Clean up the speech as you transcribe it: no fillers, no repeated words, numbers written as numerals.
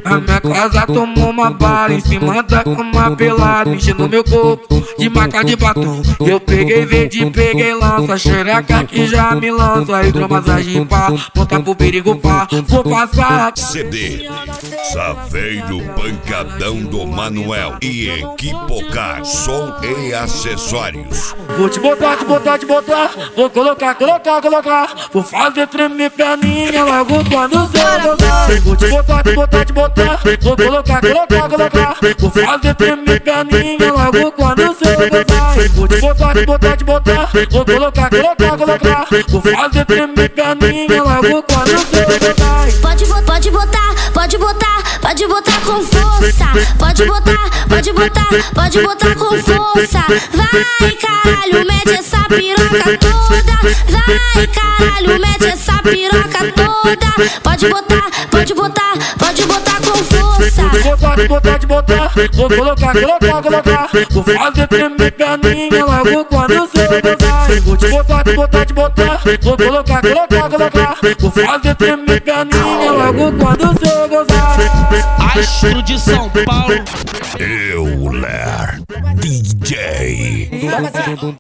Na minha casa tomou uma bala, em cima da cama pelada, mexendo meu corpo de maca de batom. Eu peguei verde, peguei lança, xereca que já me lança. Hidromassagem pá, ponta pro perigo pá, vou passar. CD Saveiro Pancadão do Manuel e Equipocar, som e acessórios. Vou te botar, vou colocar. Vou fazer tremer perninha logo quando você gozar. Vou te botar, vou colocar. Vou fazer tremer perninha logo quando você gozar. Vou te botar, vou colocar. Vou fazer tremer perninha logo quando você gozar. Pode botar com força. Pode botar com força. Vai, caralho, mete essa piroca toda. Vai, caralho, mete essa piroca toda. Pode botar com força. Pode botar, vou colocar. Vou fazer tremer perninha logo quando você gozar. Vou te botar, vou colocar. Vou fazer tremer perninha logo quando você gozar. Astro de São Paulo. Euler DJ.